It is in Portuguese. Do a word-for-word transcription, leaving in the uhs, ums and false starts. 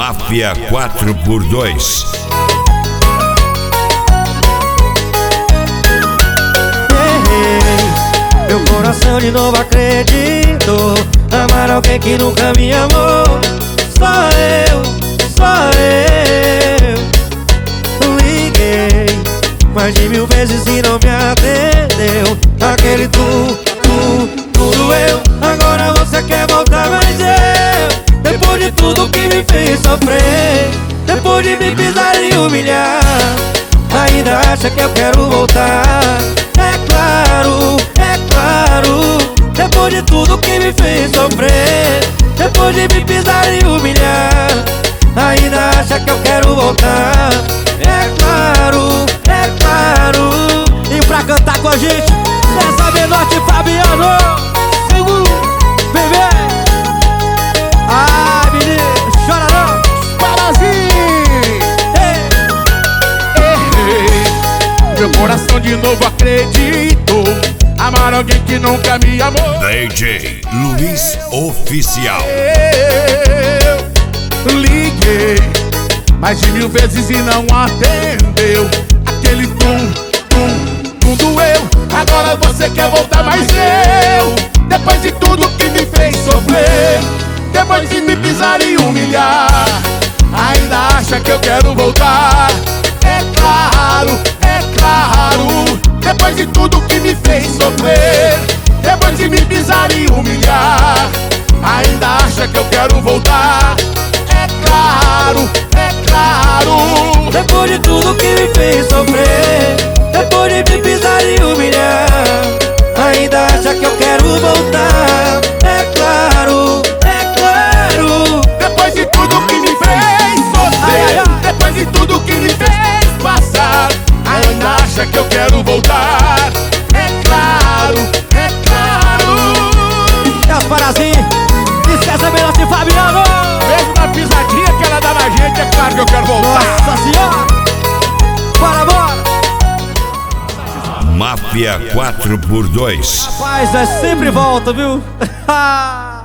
Máfia quatro por dois. Meu coração de novo acreditou. Amar alguém que nunca me amou. Só eu, só eu. Liguei mais de mil vezes e não me atendeu. Aquele tu, tu, tudo eu. Agora você quer voltar, mas eu, depois de tudo que me fez sofrer, depois de me pisar e humilhar, ainda acha que eu quero voltar. É claro, é claro. Depois de tudo que me fez sofrer, depois de me pisar e humilhar, ainda acha que eu quero voltar. É claro, é claro. E pra cantar com a gente, essa Menotti Fabiano, bebê. Ai, menino, chora não. Parazinho. Meu coração de novo acreditou. Amar alguém que nunca me amou. D J Luiz Oficial. Eu liguei mais de mil vezes e não atendeu. Aquele tum, tum, tum doeu. Agora você quer voltar, mas eu, depois de tudo que me fez sofrer, depois de me pisar e humilhar, ainda acha que eu quero voltar. É claro, é claro. Depois de tudo que me fez sofrer, depois de me pisar e humilhar, ainda acha que eu quero voltar. É claro, é claro. Depois de tudo que me fez sofrer, depois de me pisar e humilhar, ainda acha que eu quero voltar. É claro, é claro. Depois de tudo que me fez sofrer, ai, ai, ai. Depois de tudo que me fez passar, ainda acha que eu quero voltar. É claro, é claro. É as parazinhas, esquece a Menotti Fabiano. Mesmo na pisadinha que ela dá na gente, é claro que eu quero voltar. Nossa senhora. Bora, bora. Máfia quatro por dois. Rapaz, é sempre volta, viu?